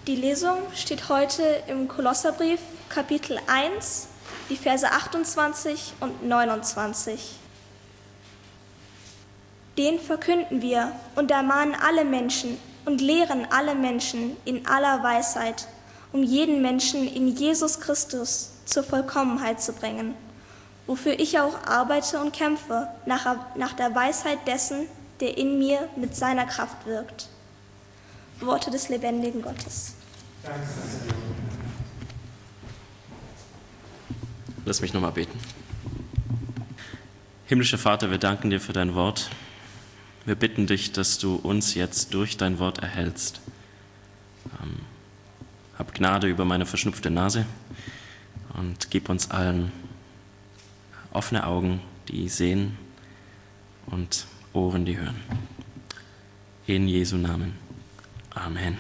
Die Lesung steht heute im Kolosserbrief, Kapitel 1, die Verse 28 und 29. Den verkünden wir und ermahnen alle Menschen und lehren alle Menschen in aller Weisheit, um jeden Menschen in Jesus Christus zur Vollkommenheit zu bringen, wofür ich auch arbeite und kämpfe, nach der Weisheit dessen, der in mir mit seiner Kraft wirkt. Worte des lebendigen Gottes. Lass mich nochmal beten. Himmlischer Vater, wir danken dir für dein Wort. Wir bitten dich, dass du uns jetzt durch dein Wort erhältst. Hab Gnade über meine verschnupfte Nase und gib uns allen offene Augen, die sehen, und Ohren, die hören. In Jesu Namen. Amen.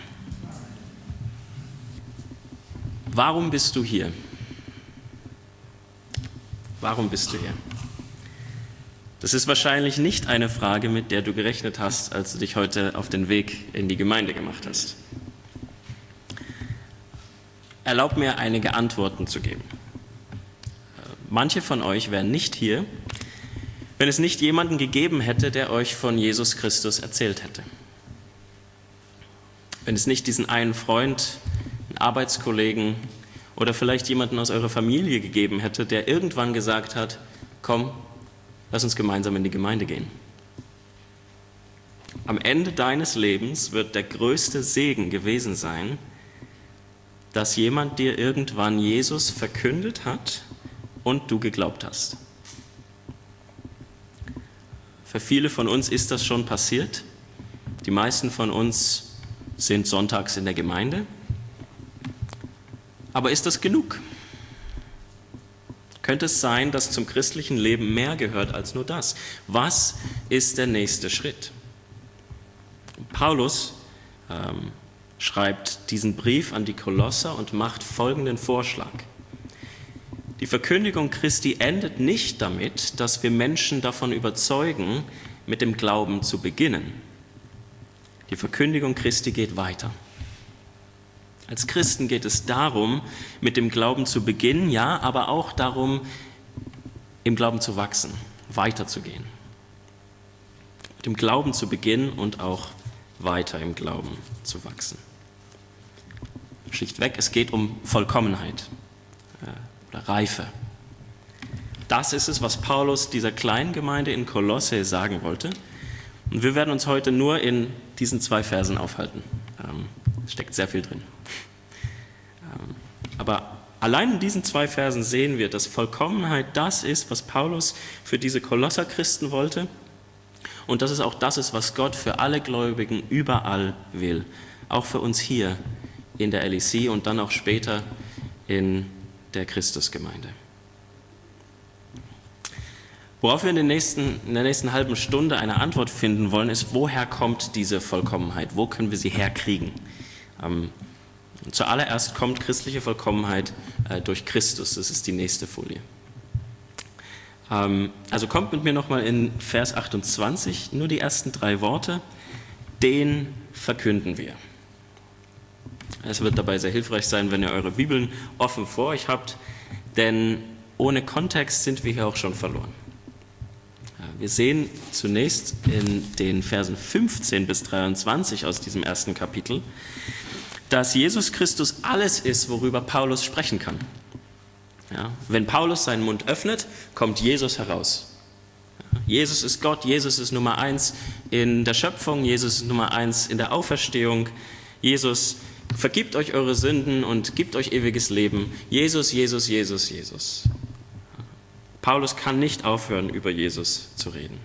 Warum bist du hier? Warum bist du hier? Das ist wahrscheinlich nicht eine Frage, mit der du gerechnet hast, als du dich heute auf den Weg in die Gemeinde gemacht hast. Erlaub mir, einige Antworten zu geben. Manche von euch wären nicht hier, wenn es nicht jemanden gegeben hätte, der euch von Jesus Christus erzählt hätte. Wenn es nicht diesen einen Freund, einen Arbeitskollegen oder vielleicht jemanden aus eurer Familie gegeben hätte, der irgendwann gesagt hat, komm, lass uns gemeinsam in die Gemeinde gehen. Am Ende deines Lebens wird der größte Segen gewesen sein, dass jemand dir irgendwann Jesus verkündet hat und du geglaubt hast. Für viele von uns ist das schon passiert. Die meisten von uns sind sonntags in der Gemeinde. Aber ist das genug? Könnte es sein, dass zum christlichen Leben mehr gehört als nur das? Was ist der nächste Schritt? Paulus schreibt diesen Brief an die Kolosser und macht folgenden Vorschlag. Die Verkündigung Christi endet nicht damit, dass wir Menschen davon überzeugen, mit dem Glauben zu beginnen. Die Verkündigung Christi geht weiter. Als Christen geht es darum, mit dem Glauben zu beginnen, ja, aber auch darum, im Glauben zu wachsen, weiterzugehen. Mit dem Glauben zu beginnen und auch weiter im Glauben zu wachsen. Schlichtweg, es geht um Vollkommenheit oder Reife. Das ist es, was Paulus dieser kleinen Gemeinde in Kolosse sagen wollte. Und wir werden uns heute nur in diesen 2 Versen aufhalten. Steckt sehr viel drin. Aber allein in diesen 2 Versen sehen wir, dass Vollkommenheit das ist, was Paulus für diese Kolosserchristen wollte. Und dass es auch das ist, was Gott für alle Gläubigen überall will. Auch für uns hier in der LEC und dann auch später in der Christusgemeinde. Worauf wir in der nächsten halben Stunde eine Antwort finden wollen, ist, woher kommt diese Vollkommenheit? Wo können wir sie herkriegen? Zuallererst kommt christliche Vollkommenheit durch Christus. Das ist die nächste Folie. Also kommt mit mir nochmal in Vers 28, nur die ersten 3 Worte. Den verkünden wir. Es wird dabei sehr hilfreich sein, wenn ihr eure Bibeln offen vor euch habt, denn ohne Kontext sind wir hier auch schon verloren. Wir sehen zunächst in den Versen 15 bis 23 aus diesem ersten Kapitel, dass Jesus Christus alles ist, worüber Paulus sprechen kann. Ja, wenn Paulus seinen Mund öffnet, kommt Jesus heraus. Ja, Jesus ist Gott, Jesus ist Nummer 1 in der Schöpfung, Jesus ist Nummer 1 in der Auferstehung. Jesus vergibt euch eure Sünden und gibt euch ewiges Leben. Jesus, Jesus, Jesus, Jesus. Paulus kann nicht aufhören, über Jesus zu reden.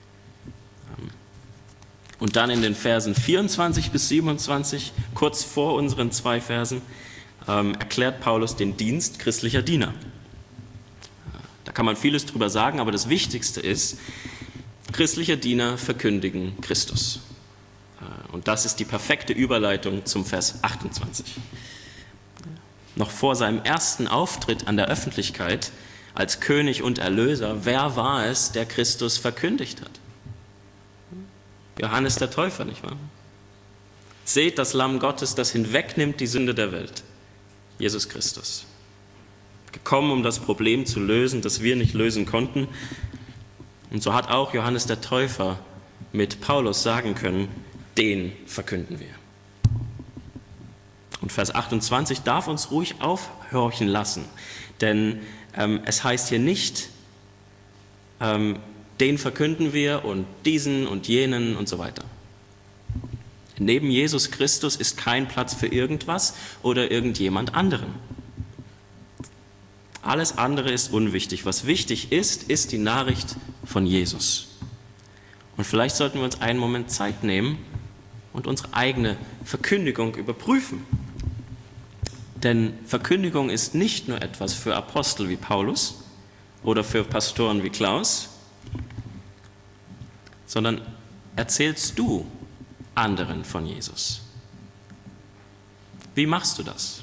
Und dann in den Versen 24 bis 27, kurz vor unseren 2 Versen, erklärt Paulus den Dienst christlicher Diener. Da kann man vieles drüber sagen, aber das Wichtigste ist, christliche Diener verkündigen Christus. Und das ist die perfekte Überleitung zum Vers 28. Noch vor seinem ersten Auftritt an der Öffentlichkeit als König und Erlöser, wer war es, der Christus verkündigt hat? Johannes der Täufer, nicht wahr? Seht das Lamm Gottes, das hinwegnimmt die Sünde der Welt. Jesus Christus. Gekommen, um das Problem zu lösen, das wir nicht lösen konnten. Und so hat auch Johannes der Täufer mit Paulus sagen können, den verkünden wir. Und Vers 28 darf uns ruhig aufhorchen lassen, denn es heißt hier nicht, den verkünden wir und diesen und jenen und so weiter. Neben Jesus Christus ist kein Platz für irgendwas oder irgendjemand anderen. Alles andere ist unwichtig. Was wichtig ist, ist die Nachricht von Jesus. Und vielleicht sollten wir uns einen Moment Zeit nehmen und unsere eigene Verkündigung überprüfen. Denn Verkündigung ist nicht nur etwas für Apostel wie Paulus oder für Pastoren wie Klaus, sondern erzählst du anderen von Jesus. Wie machst du das?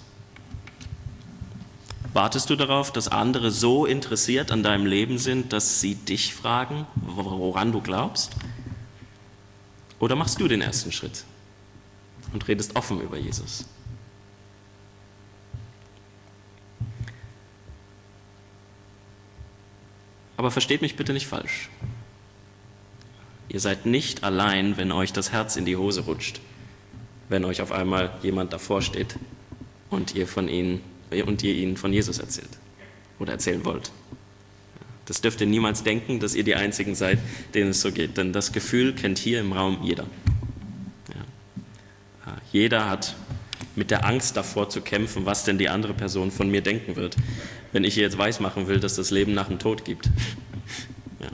Wartest du darauf, dass andere so interessiert an deinem Leben sind, dass sie dich fragen, woran du glaubst? Oder machst du den ersten Schritt und redest offen über Jesus? Aber versteht mich bitte nicht falsch. Ihr seid nicht allein, wenn euch das Herz in die Hose rutscht, wenn euch auf einmal jemand davor steht und ihr ihnen von Jesus erzählt oder erzählen wollt. Das dürft ihr niemals denken, dass ihr die Einzigen seid, denen es so geht, denn das Gefühl kennt hier im Raum jeder. Ja. Jeder hat mit der Angst davor zu kämpfen, was denn die andere Person von mir denken wird, wenn ich ihr jetzt weismachen will, dass das Leben nach dem Tod gibt. Ja.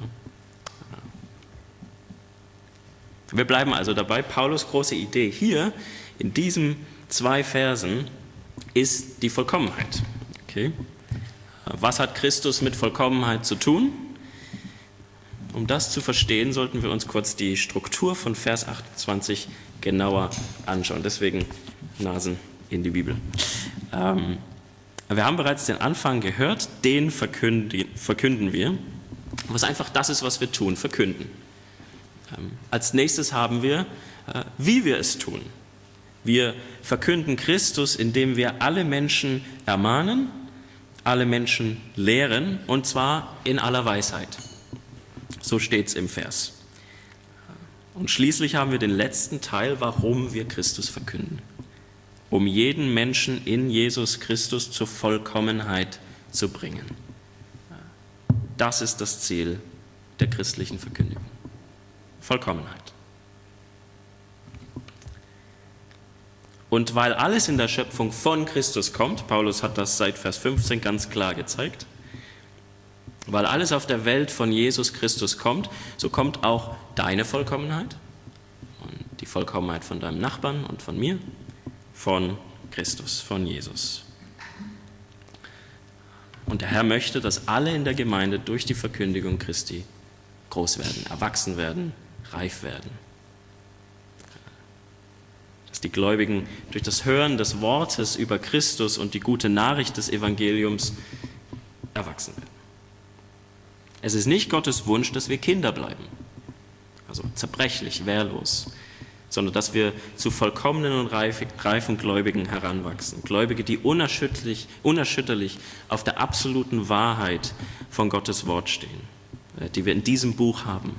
Wir bleiben also dabei. Paulus' große Idee hier in diesen 2 Versen ist die Vollkommenheit. Okay. Was hat Christus mit Vollkommenheit zu tun? Um das zu verstehen, sollten wir uns kurz die Struktur von Vers 28 genauer anschauen. Deswegen Nasen in die Bibel. Wir haben bereits den Anfang gehört, den verkünden wir, was einfach das ist, was wir tun, verkünden. Als nächstes haben wir, wie wir es tun. Wir verkünden Christus, indem wir alle Menschen ermahnen, alle Menschen lehren, und zwar in aller Weisheit. So steht es im Vers. Und schließlich haben wir den letzten Teil, warum wir Christus verkünden. Um jeden Menschen in Jesus Christus zur Vollkommenheit zu bringen. Das ist das Ziel der christlichen Verkündigung. Vollkommenheit. Und weil alles in der Schöpfung von Christus kommt, Paulus hat das seit Vers 15 ganz klar gezeigt, weil alles auf der Welt von Jesus Christus kommt, so kommt auch deine Vollkommenheit und die Vollkommenheit von deinem Nachbarn und von mir, von Christus, von Jesus. Und der Herr möchte, dass alle in der Gemeinde durch die Verkündigung Christi groß werden, erwachsen werden, reif werden. Dass die Gläubigen durch das Hören des Wortes über Christus und die gute Nachricht des Evangeliums erwachsen werden. Es ist nicht Gottes Wunsch, dass wir Kinder bleiben, also zerbrechlich, wehrlos, sondern dass wir zu vollkommenen und reifen Gläubigen heranwachsen. Gläubige, die unerschütterlich auf der absoluten Wahrheit von Gottes Wort stehen, die wir in diesem Buch haben.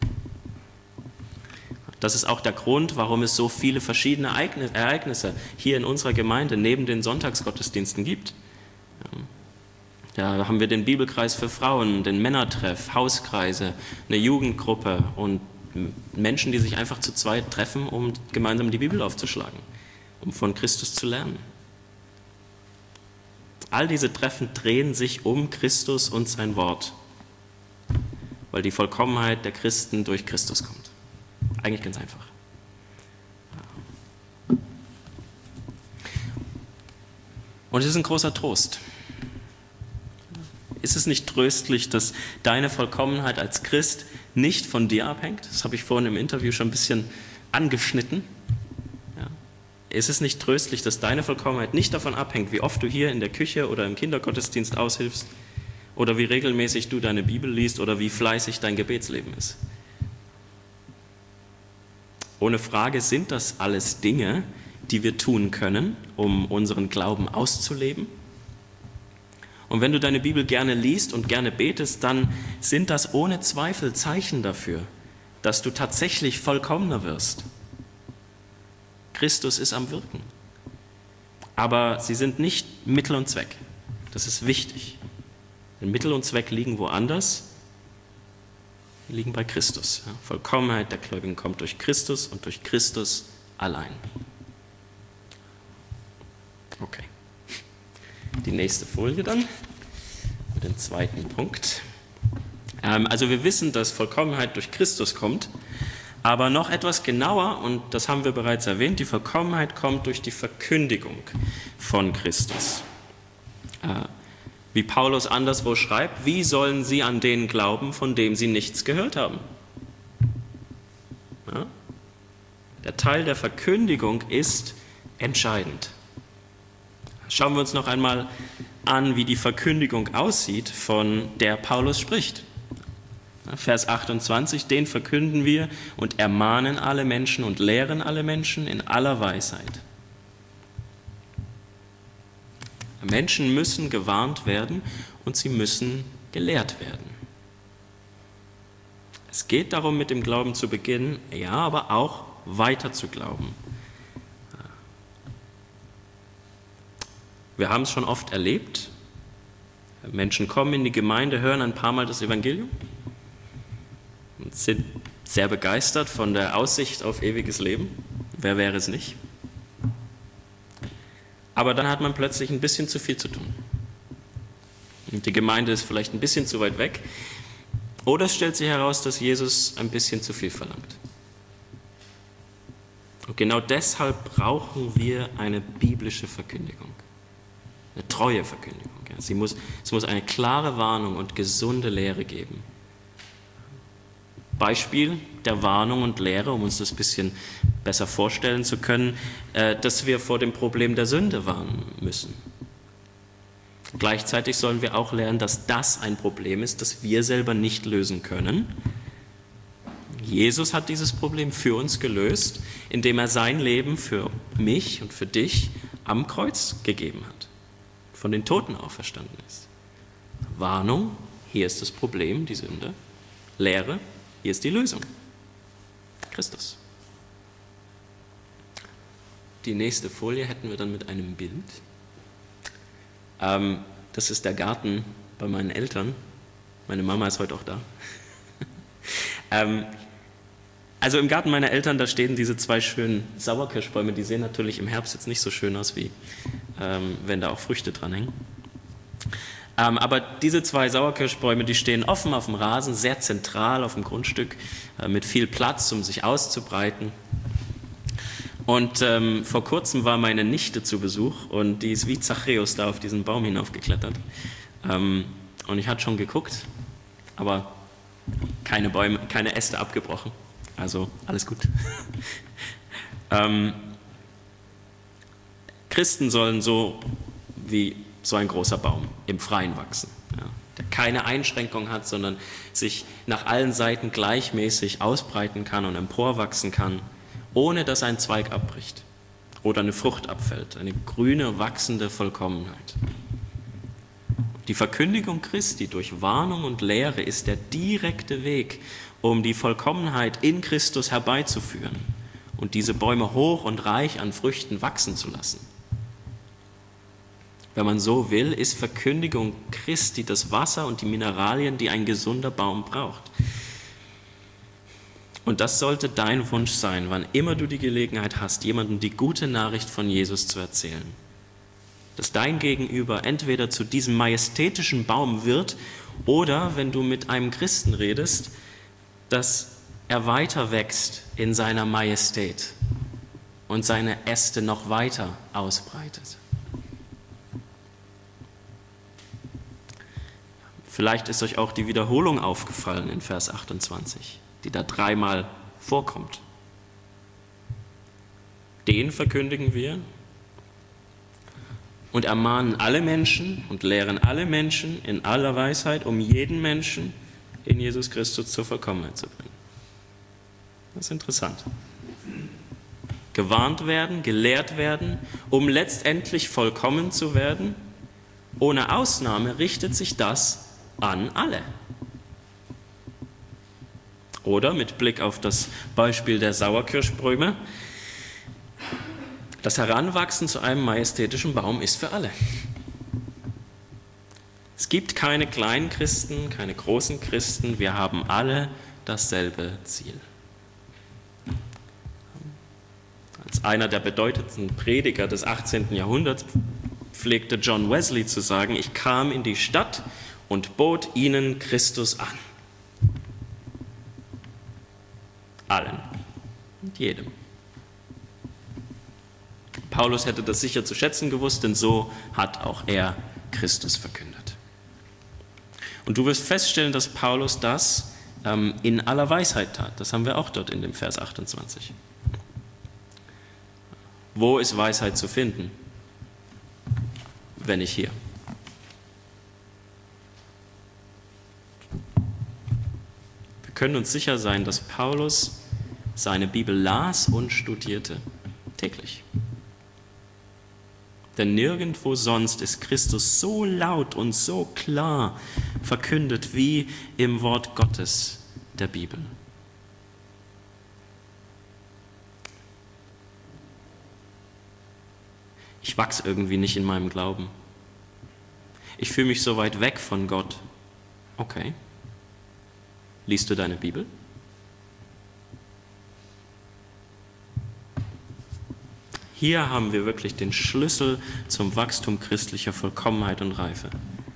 Das ist auch der Grund, warum es so viele verschiedene Ereignisse hier in unserer Gemeinde neben den Sonntagsgottesdiensten gibt. Da haben wir den Bibelkreis für Frauen, den Männertreff, Hauskreise, eine Jugendgruppe und Menschen, die sich einfach zu zweit treffen, um gemeinsam die Bibel aufzuschlagen, um von Christus zu lernen. All diese Treffen drehen sich um Christus und sein Wort, weil die Vollkommenheit der Christen durch Christus kommt. Eigentlich ganz einfach. Und es ist ein großer Trost. Ist es nicht tröstlich, dass deine Vollkommenheit als Christ nicht von dir abhängt? Das habe ich vorhin im Interview schon ein bisschen angeschnitten. Ja. Ist es nicht tröstlich, dass deine Vollkommenheit nicht davon abhängt, wie oft du hier in der Küche oder im Kindergottesdienst aushilfst oder wie regelmäßig du deine Bibel liest oder wie fleißig dein Gebetsleben ist? Ohne Frage sind das alles Dinge, die wir tun können, um unseren Glauben auszuleben. Und wenn du deine Bibel gerne liest und gerne betest, dann sind das ohne Zweifel Zeichen dafür, dass du tatsächlich vollkommener wirst. Christus ist am Wirken. Aber sie sind nicht Mittel und Zweck. Das ist wichtig. Denn Mittel und Zweck liegen woanders. Die liegen bei Christus. Ja, Vollkommenheit der Gläubigen kommt durch Christus und durch Christus allein. Okay. Die nächste Folie dann, mit dem zweiten Punkt. Also wir wissen, dass Vollkommenheit durch Christus kommt, aber noch etwas genauer, und das haben wir bereits erwähnt, die Vollkommenheit kommt durch die Verkündigung von Christus. Wie Paulus anderswo schreibt, wie sollen sie an den glauben, von dem sie nichts gehört haben? Ja? Der Teil der Verkündigung ist entscheidend. Schauen wir uns noch einmal an, wie die Verkündigung aussieht, von der Paulus spricht. Vers 28, den verkünden wir und ermahnen alle Menschen und lehren alle Menschen in aller Weisheit. Menschen müssen gewarnt werden und sie müssen gelehrt werden. Es geht darum, mit dem Glauben zu beginnen, ja, aber auch weiter zu glauben. Wir haben es schon oft erlebt. Menschen kommen in die Gemeinde, hören ein paar Mal das Evangelium und sind sehr begeistert von der Aussicht auf ewiges Leben. Wer wäre es nicht? Aber dann hat man plötzlich ein bisschen zu viel zu tun. Und die Gemeinde ist vielleicht ein bisschen zu weit weg. Oder es stellt sich heraus, dass Jesus ein bisschen zu viel verlangt. Und genau deshalb brauchen wir eine biblische Verkündigung. Eine treue Verkündigung. Es muss eine klare Warnung und gesunde Lehre geben. Beispiel der Warnung und Lehre, um uns das ein bisschen besser vorstellen zu können, dass wir vor dem Problem der Sünde warnen müssen. Gleichzeitig sollen wir auch lernen, dass das ein Problem ist, das wir selber nicht lösen können. Jesus hat dieses Problem für uns gelöst, indem er sein Leben für mich und für dich am Kreuz gegeben hat, von den Toten auferstanden ist. Warnung, hier ist das Problem, die Sünde. Lehre, hier ist die Lösung. Christus. Die nächste Folie hätten wir dann mit einem Bild. Das ist der Garten bei meinen Eltern. Meine Mama ist heute auch da. Also im Garten meiner Eltern, da stehen diese zwei schönen Sauerkirschbäume. Die sehen natürlich im Herbst jetzt nicht so schön aus, wie wenn da auch Früchte dran hängen. Aber diese zwei Sauerkirschbäume, die stehen offen auf dem Rasen, sehr zentral auf dem Grundstück, mit viel Platz, um sich auszubreiten. Und vor kurzem war meine Nichte zu Besuch und die ist wie Zachäus da auf diesen Baum hinaufgeklettert. Und ich hatte schon geguckt, aber keine Bäume, keine Äste abgebrochen. Also alles gut. Christen sollen so wie so ein großer Baum im Freien wachsen, ja, der keine Einschränkung hat, sondern sich nach allen Seiten gleichmäßig ausbreiten kann und emporwachsen kann, ohne dass ein Zweig abbricht oder eine Frucht abfällt, eine grüne, wachsende Vollkommenheit. Die Verkündigung Christi durch Warnung und Lehre ist der direkte Weg, um die Vollkommenheit in Christus herbeizuführen und diese Bäume hoch und reich an Früchten wachsen zu lassen. Wenn man so will, ist Verkündigung Christi das Wasser und die Mineralien, die ein gesunder Baum braucht. Und das sollte dein Wunsch sein, wann immer du die Gelegenheit hast, jemandem die gute Nachricht von Jesus zu erzählen. Dass dein Gegenüber entweder zu diesem majestätischen Baum wird oder, wenn du mit einem Christen redest, dass er weiter wächst in seiner Majestät und seine Äste noch weiter ausbreitet. Vielleicht ist euch auch die Wiederholung aufgefallen in Vers 28, die da dreimal vorkommt. Den verkündigen wir und ermahnen alle Menschen und lehren alle Menschen in aller Weisheit, um jeden Menschen in Jesus Christus zur Vollkommenheit zu bringen. Das ist interessant. gewarnt werden, gelehrt werden, um letztendlich vollkommen zu werden. Ohne Ausnahme richtet sich das an alle. Oder mit Blick auf das Beispiel der Sauerkirschbäume, das Heranwachsen zu einem majestätischen Baum ist für alle. Es gibt keine kleinen Christen, keine großen Christen, wir haben alle dasselbe Ziel. Als einer der bedeutendsten Prediger des 18. Jahrhunderts pflegte John Wesley zu sagen, ich kam in die Stadt und bot ihnen Christus an. Allen und jedem. Paulus hätte das sicher zu schätzen gewusst, denn so hat auch er Christus verkündet. Und du wirst feststellen, dass Paulus das in aller Weisheit tat. Das haben wir auch dort in dem Vers 28. Wo ist Weisheit zu finden, wenn nicht hier? Wir können uns sicher sein, dass Paulus seine Bibel las und studierte täglich. Denn nirgendwo sonst ist Christus so laut und so klar verkündet wie im Wort Gottes der Bibel. Ich wachse irgendwie nicht in meinem Glauben. Ich fühle mich so weit weg von Gott. Okay. Liest du deine Bibel? Hier haben wir wirklich den Schlüssel zum Wachstum christlicher Vollkommenheit und Reife.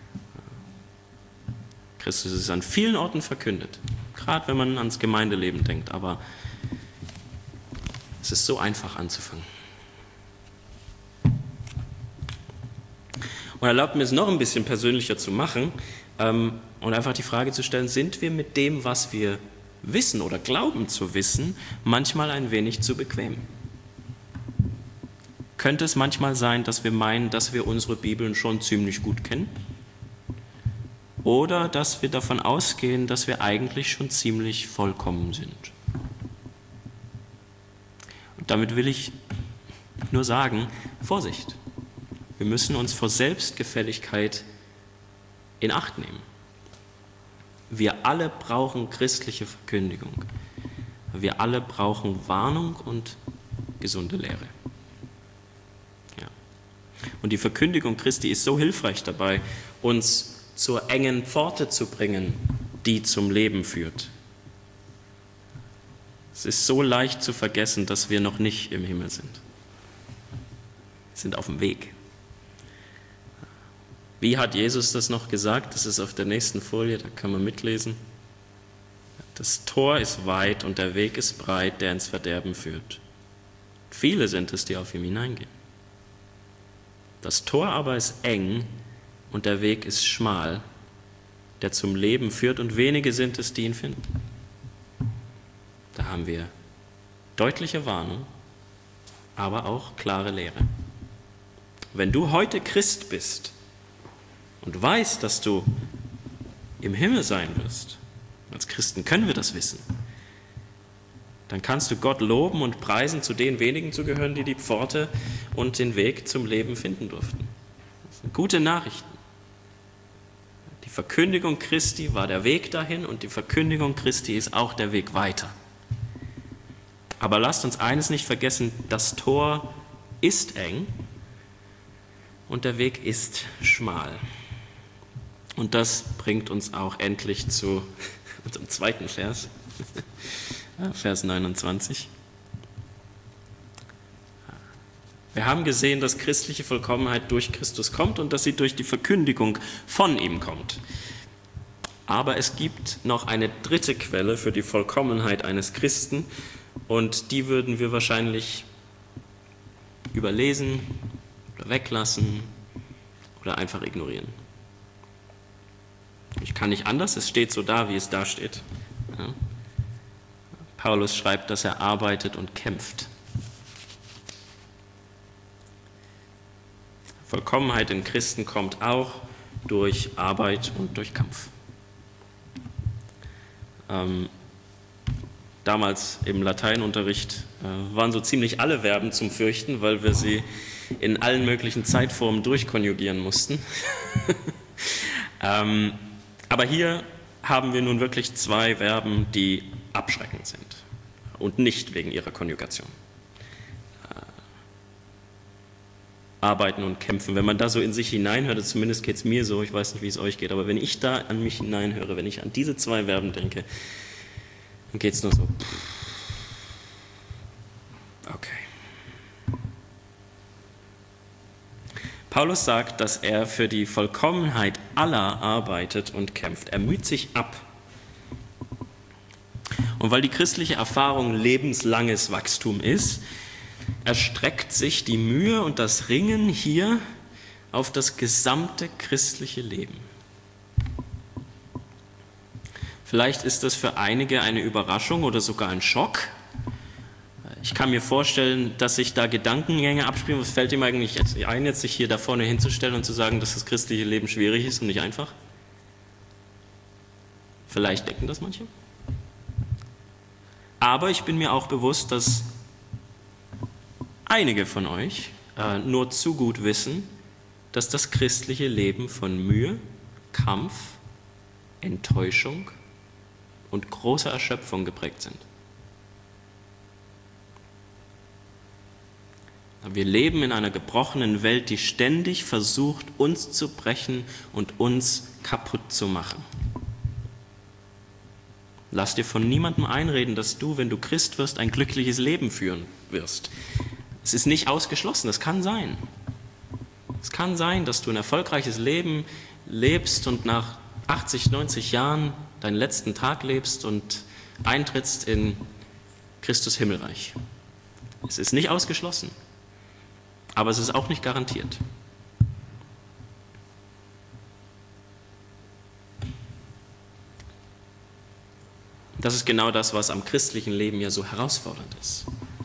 Christus ist an vielen Orten verkündet, gerade wenn man ans Gemeindeleben denkt, aber es ist so einfach anzufangen. Und erlaubt mir es noch ein bisschen persönlicher zu machen und einfach die Frage zu stellen, sind wir mit dem, was wir wissen oder glauben zu wissen, manchmal ein wenig zu bequem? Könnte es manchmal sein, dass wir meinen, dass wir unsere Bibeln schon ziemlich gut kennen? Oder dass wir davon ausgehen, dass wir eigentlich schon ziemlich vollkommen sind? Und damit will ich nur sagen, Vorsicht! Wir müssen uns vor Selbstgefälligkeit in Acht nehmen. Wir alle brauchen christliche Verkündigung. Wir alle brauchen Warnung und gesunde Lehre. Ja. Und die Verkündigung Christi ist so hilfreich dabei, uns zur engen Pforte zu bringen, die zum Leben führt. Es ist so leicht zu vergessen, dass wir noch nicht im Himmel sind. Wir sind auf dem Weg. Wie hat Jesus das noch gesagt? Das ist auf der nächsten Folie, da kann man mitlesen. Das Tor ist weit und der Weg ist breit, der ins Verderben führt. Viele sind es, die auf ihm hineingehen. Das Tor aber ist eng und der Weg ist schmal, der zum Leben führt, und wenige sind es, die ihn finden. Da haben wir deutliche Warnung, aber auch klare Lehre. Wenn du heute Christ bist und weißt, dass du im Himmel sein wirst, als Christen können wir das wissen, dann kannst du Gott loben und preisen, zu den wenigen zu gehören, die die Pforte und den Weg zum Leben finden durften. Das sind gute Nachrichten. Die Verkündigung Christi war der Weg dahin und die Verkündigung Christi ist auch der Weg weiter. Aber lasst uns eines nicht vergessen, das Tor ist eng und der Weg ist schmal. Und das bringt uns auch endlich zu unserem zweiten Vers, Vers 29. Wir haben gesehen, dass christliche Vollkommenheit durch Christus kommt und dass sie durch die Verkündigung von ihm kommt. Aber es gibt noch eine dritte Quelle für die Vollkommenheit eines Christen, und die würden wir wahrscheinlich überlesen oder weglassen oder einfach ignorieren. Ich kann nicht anders, es steht so da, wie es da steht. Ja. Paulus schreibt, dass er arbeitet und kämpft. Vollkommenheit in Christen kommt auch durch damals im Lateinunterricht waren so ziemlich alle Verben zum Fürchten, weil wir sie in allen möglichen Zeitformen durchkonjugieren mussten. Aber hier haben wir nun wirklich zwei Verben, die abschreckend sind und nicht wegen ihrer Konjugation. Arbeiten und kämpfen. Wenn man da so in sich hineinhört, zumindest geht es mir so, ich weiß nicht, wie es euch geht, aber wenn ich da an mich hineinhöre, wenn ich an diese zwei Verben denke, dann geht es nur so. Okay. Paulus sagt, dass er für die Vollkommenheit aller arbeitet und kämpft. Er müht sich ab. Und weil die christliche Erfahrung lebenslanges Wachstum ist, erstreckt sich die Mühe und das Ringen hier auf das gesamte christliche Leben. Vielleicht ist das für einige eine Überraschung oder sogar ein Schock. Ich kann mir vorstellen, dass sich da Gedankengänge abspielen. Was fällt ihm eigentlich ein, jetzt sich hier da vorne hinzustellen und zu sagen, dass das christliche Leben schwierig ist und nicht einfach? Vielleicht denken das manche. Aber ich bin mir auch bewusst, dass einige von euch nur zu gut wissen, dass das christliche Leben von Mühe, Kampf, Enttäuschung und großer Erschöpfung geprägt sind. Wir leben in einer gebrochenen Welt, die ständig versucht, uns zu brechen und uns kaputt zu machen. Lass dir von niemandem einreden, dass du, wenn du Christ wirst, ein glückliches Leben führen wirst. Es ist nicht ausgeschlossen, es kann sein. Es kann sein, dass du ein erfolgreiches Leben lebst und nach 80, 90 Jahren deinen letzten Tag lebst und eintrittst in Christus Himmelreich. Es ist nicht ausgeschlossen, aber es ist auch nicht garantiert. Das ist genau das, was am christlichen Leben ja so herausfordernd ist.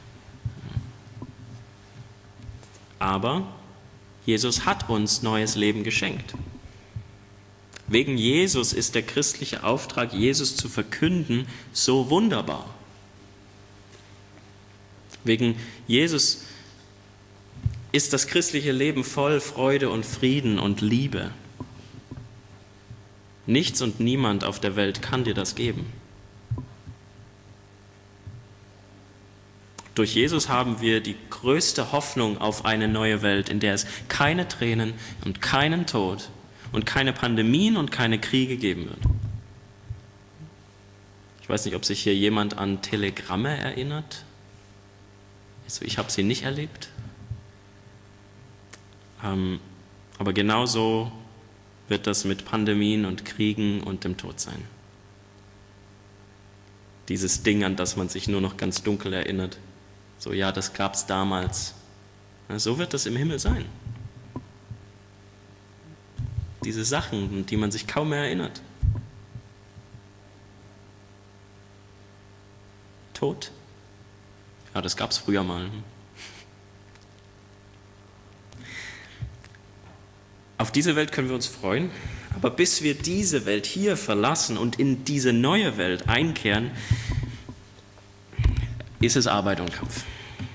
Aber Jesus hat uns neues Leben geschenkt. Wegen Jesus ist der christliche Auftrag, Jesus zu verkünden, so wunderbar. Wegen Jesus ist das christliche Leben voll Freude und Frieden und Liebe. Nichts und niemand auf der Welt kann dir das geben. Durch Jesus haben wir die größte Hoffnung auf eine neue Welt, in der es keine Tränen und keinen Tod und keine Pandemien und keine Kriege geben wird. Ich weiß nicht, ob sich hier jemand an Telegramme erinnert. Also ich habe sie nicht erlebt. Aber genauso wird das mit Pandemien und Kriegen und dem Tod sein. Dieses Ding, an das man sich nur noch ganz dunkel erinnert. So, ja, das gab es damals. So wird das im Himmel sein. Diese Sachen, an die man sich kaum mehr erinnert. Tod? Ja, das gab es früher mal. Auf diese Welt können wir uns freuen, aber bis wir diese Welt hier verlassen und in diese neue Welt einkehren, ist es Arbeit und Kampf.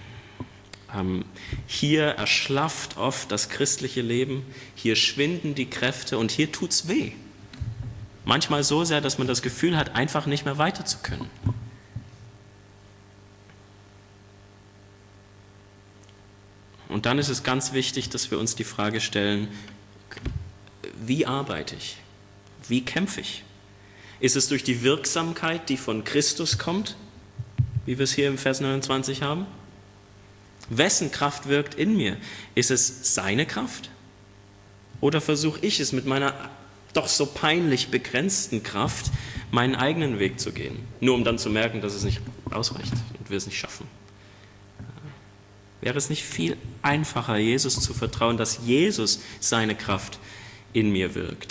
Hier erschlafft oft das christliche Leben, hier schwinden die Kräfte und hier tut's weh. Manchmal so sehr, dass man das Gefühl hat, einfach nicht mehr weiter zu können. Und dann ist es ganz wichtig, dass wir uns die Frage stellen, wie arbeite ich? Wie kämpfe ich? Ist es durch die Wirksamkeit, die von Christus kommt, wie wir es hier im Vers 29 haben? Wessen Kraft wirkt in mir? Ist es seine Kraft? Oder versuche ich es mit meiner doch so peinlich begrenzten Kraft, meinen eigenen Weg zu gehen? Nur um dann zu merken, dass es nicht ausreicht und wir es nicht schaffen. Wäre es nicht viel einfacher, Jesus zu vertrauen, dass Jesus seine Kraft in mir wirkt?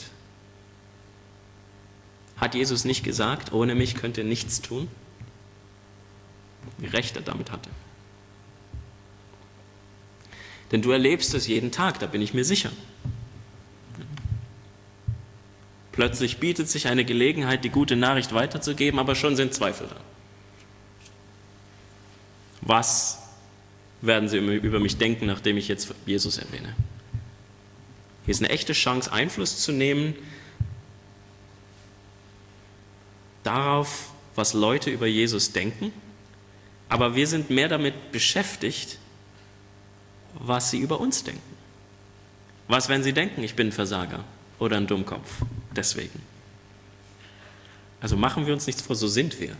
Hat Jesus nicht gesagt, ohne mich könnt ihr nichts tun? Wie recht er damit hatte. Denn du erlebst es jeden Tag, da bin ich mir sicher. Plötzlich bietet sich eine Gelegenheit, die gute Nachricht weiterzugeben, aber schon sind Zweifel da. Was werden sie über mich denken, nachdem ich jetzt Jesus erwähne? Hier ist eine echte Chance, Einfluss zu nehmen darauf, was Leute über Jesus denken. Aber wir sind mehr damit beschäftigt, was sie über uns denken. Was, wenn sie denken, ich bin ein Versager oder ein Dummkopf? Deswegen. Also machen wir uns nichts vor, so sind wir.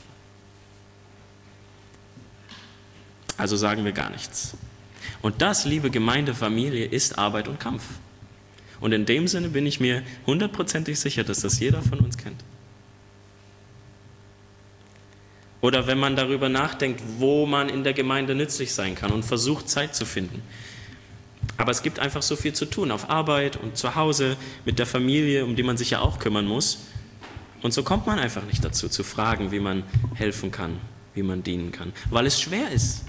Also sagen wir gar nichts. Und das, liebe Gemeindefamilie, ist Arbeit und Kampf. Und in dem Sinne bin ich mir 100% sicher, dass das jeder von uns kennt. Oder wenn man darüber nachdenkt, wo man in der Gemeinde nützlich sein kann und versucht, Zeit zu finden. Aber es gibt einfach so viel zu tun, auf Arbeit und zu Hause, mit der Familie, um die man sich ja auch kümmern muss. Und so kommt man einfach nicht dazu, zu fragen, wie man helfen kann, wie man dienen kann. Weil es schwer ist.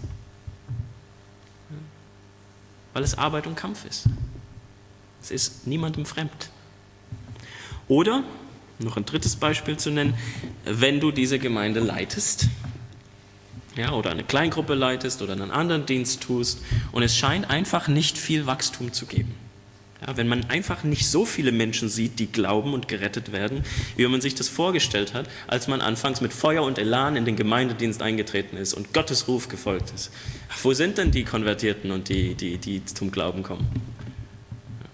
Weil es Arbeit und Kampf ist. Es ist niemandem fremd. Oder, noch ein drittes Beispiel zu nennen, wenn du diese Gemeinde leitest, ja, oder eine Kleingruppe leitest oder einen anderen Dienst tust und es scheint einfach nicht viel Wachstum zu geben. Ja, wenn man einfach nicht so viele Menschen sieht, die glauben und gerettet werden, wie man sich das vorgestellt hat, als man anfangs mit Feuer und Elan in den Gemeindedienst eingetreten ist und Gottes Ruf gefolgt ist. Wo sind denn die Konvertierten und die zum Glauben kommen? Ja.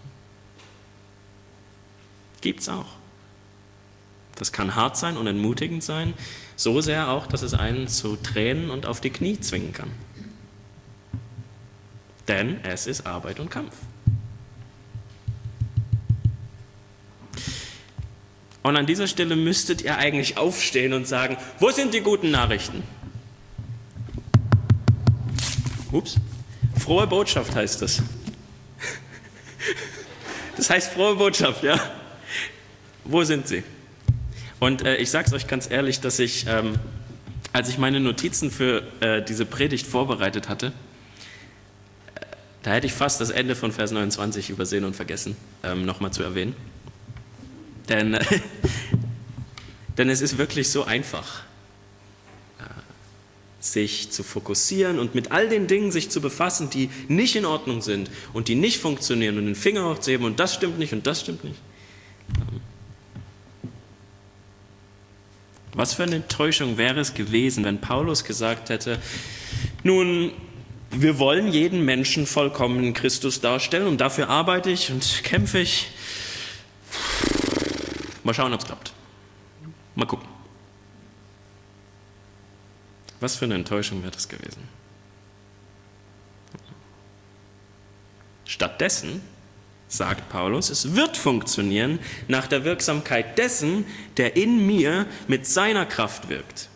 Gibt's auch. Das kann hart sein und entmutigend sein, so sehr auch, dass es einen zu Tränen und auf die Knie zwingen kann. Denn es ist Arbeit und Kampf. Und an dieser Stelle müsstet ihr eigentlich aufstehen und sagen, wo sind die guten Nachrichten? Ups, frohe Botschaft heißt das. Das heißt frohe Botschaft, ja. Wo sind sie? Und ich sage es euch ganz ehrlich, dass ich, als ich meine Notizen für diese Predigt vorbereitet hatte, da hätte ich fast das Ende von Vers 29 übersehen und vergessen, nochmal zu erwähnen. Denn es ist wirklich so einfach, sich zu fokussieren und mit all den Dingen sich zu befassen, die nicht in Ordnung sind und die nicht funktionieren und den Finger hochzuheben und das stimmt nicht und das stimmt nicht. Was für eine Enttäuschung wäre es gewesen, wenn Paulus gesagt hätte, nun, wir wollen jeden Menschen vollkommen in Christus darstellen und dafür arbeite ich und kämpfe ich. Mal schauen, ob es klappt. Mal gucken. Was für eine Enttäuschung wäre das gewesen? Stattdessen sagt Paulus, es wird funktionieren nach der Wirksamkeit dessen, der in mir mit seiner Kraft wirkt.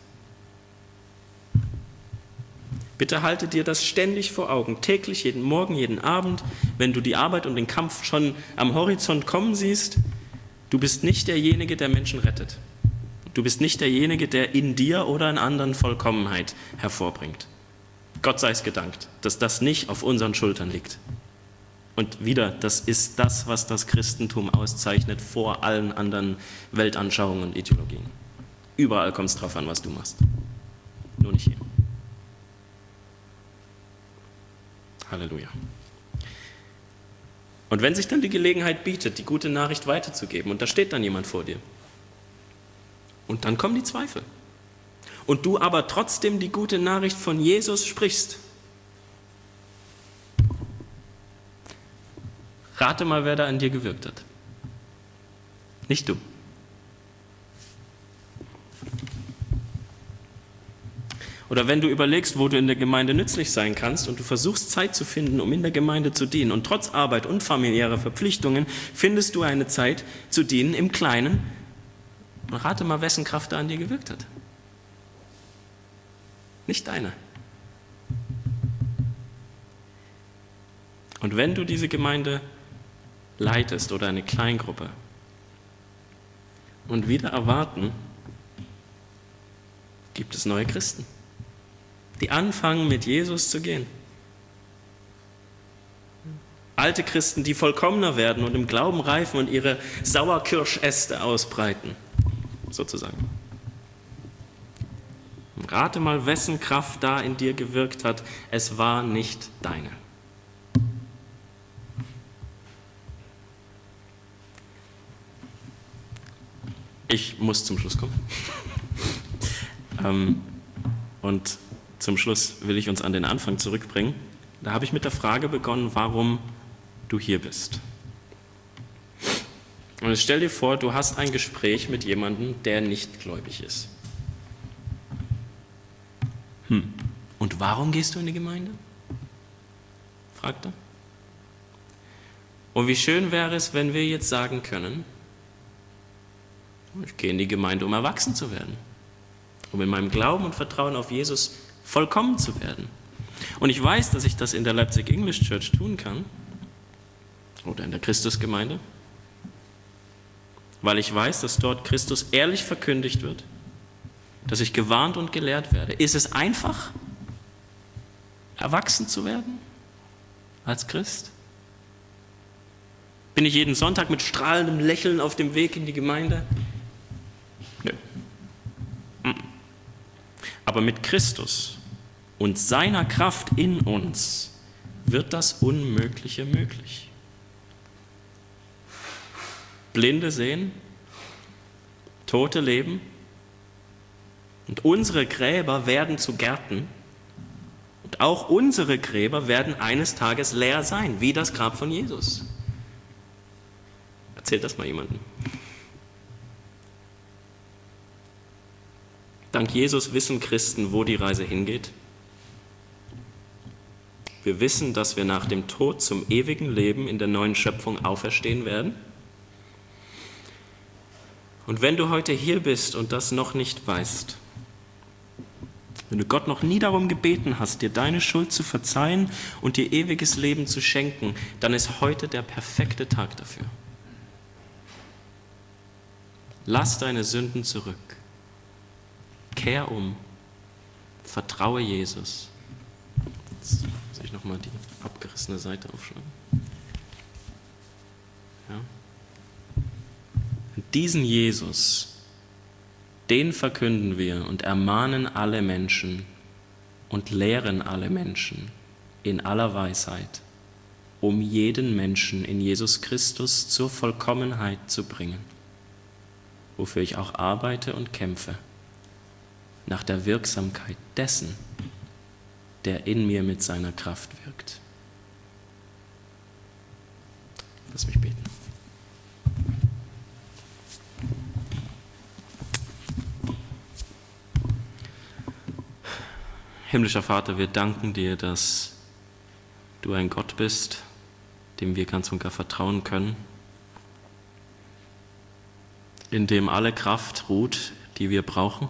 Bitte halte dir das ständig vor Augen, täglich, jeden Morgen, jeden Abend, wenn du die Arbeit und den Kampf schon am Horizont kommen siehst. Du bist nicht derjenige, der Menschen rettet. Du bist nicht derjenige, der in dir oder in anderen Vollkommenheit hervorbringt. Gott sei es gedankt, dass das nicht auf unseren Schultern liegt. Und wieder, das ist das, was das Christentum auszeichnet vor allen anderen Weltanschauungen und Ideologien. Überall kommt es drauf an, was du machst. Nur nicht hier. Halleluja. Und wenn sich dann die Gelegenheit bietet, die gute Nachricht weiterzugeben, und da steht dann jemand vor dir, und dann kommen die Zweifel, und du aber trotzdem die gute Nachricht von Jesus sprichst, rate mal, wer da an dir gewirkt hat. Nicht du. Oder wenn du überlegst, wo du in der Gemeinde nützlich sein kannst und du versuchst Zeit zu finden, um in der Gemeinde zu dienen und trotz Arbeit und familiärer Verpflichtungen findest du eine Zeit zu dienen im Kleinen, und rate mal, wessen Kraft da an dir gewirkt hat. Nicht deine. Und wenn du diese Gemeinde leitest oder eine Kleingruppe und wieder erwarten, gibt es neue Christen, die anfangen, mit Jesus zu gehen. Alte Christen, die vollkommener werden und im Glauben reifen und ihre Sauerkirschäste ausbreiten, sozusagen. Rate mal, wessen Kraft da in dir gewirkt hat. Es war nicht deine. Ich muss zum Schluss kommen. Und zum Schluss will ich uns an den Anfang zurückbringen. Da habe ich mit der Frage begonnen, warum du hier bist. Und jetzt stell dir vor, du hast ein Gespräch mit jemandem, der nicht gläubig ist. Und warum gehst du in die Gemeinde? Fragt er. Und wie schön wäre es, wenn wir jetzt sagen können, ich gehe in die Gemeinde, um erwachsen zu werden, um in meinem Glauben und Vertrauen auf Jesus vollkommen zu werden. Und ich weiß, dass ich das in der Leipzig English Church tun kann oder in der Christusgemeinde, weil ich weiß, dass dort Christus ehrlich verkündigt wird, dass ich gewarnt und gelehrt werde. Ist es einfach, erwachsen zu werden als Christ? Bin ich jeden Sonntag mit strahlendem Lächeln auf dem Weg in die Gemeinde? Nö. Aber mit Christus und seiner Kraft in uns wird das Unmögliche möglich. Blinde sehen, Tote leben und unsere Gräber werden zu Gärten und auch unsere Gräber werden eines Tages leer sein, wie das Grab von Jesus. Erzählt das mal jemandem. Dank Jesus wissen Christen, wo die Reise hingeht. Wir wissen, dass wir nach dem Tod zum ewigen Leben in der neuen Schöpfung auferstehen werden. Und wenn du heute hier bist und das noch nicht weißt, wenn du Gott noch nie darum gebeten hast, dir deine Schuld zu verzeihen und dir ewiges Leben zu schenken, dann ist heute der perfekte Tag dafür. Lass deine Sünden zurück. Kehr um. Vertraue Jesus. Jetzt muss ich nochmal die abgerissene Seite aufschlagen. Ja. Und diesen Jesus, den verkünden wir und ermahnen alle Menschen und lehren alle Menschen in aller Weisheit, um jeden Menschen in Jesus Christus zur Vollkommenheit zu bringen, wofür ich auch arbeite und kämpfe, nach der Wirksamkeit dessen, der in mir mit seiner Kraft wirkt. Lass mich beten. Himmlischer Vater, wir danken dir, dass du ein Gott bist, dem wir ganz und gar vertrauen können, in dem alle Kraft ruht, die wir brauchen,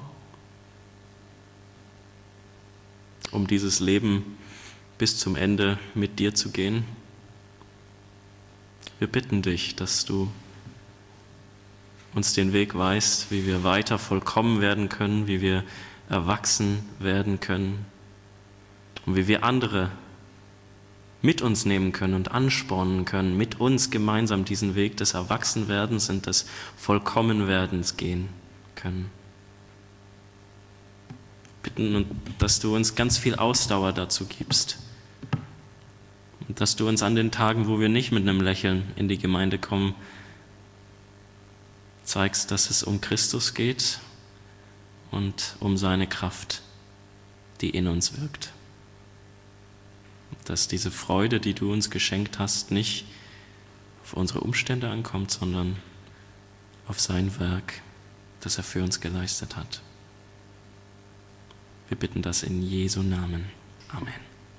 um dieses Leben bis zum Ende mit dir zu gehen. Wir bitten dich, dass du uns den Weg weist, wie wir weiter vollkommen werden können, wie wir erwachsen werden können und wie wir andere mit uns nehmen können und anspornen können, mit uns gemeinsam diesen Weg des Erwachsenwerdens und des Vollkommenwerdens gehen können. Bitten, dass du uns ganz viel Ausdauer dazu gibst und dass du uns an den Tagen, wo wir nicht mit einem Lächeln in die Gemeinde kommen, zeigst, dass es um Christus geht und um seine Kraft, die in uns wirkt. Dass diese Freude, die du uns geschenkt hast, nicht auf unsere Umstände ankommt, sondern auf sein Werk, das er für uns geleistet hat. Wir bitten das in Jesu Namen. Amen.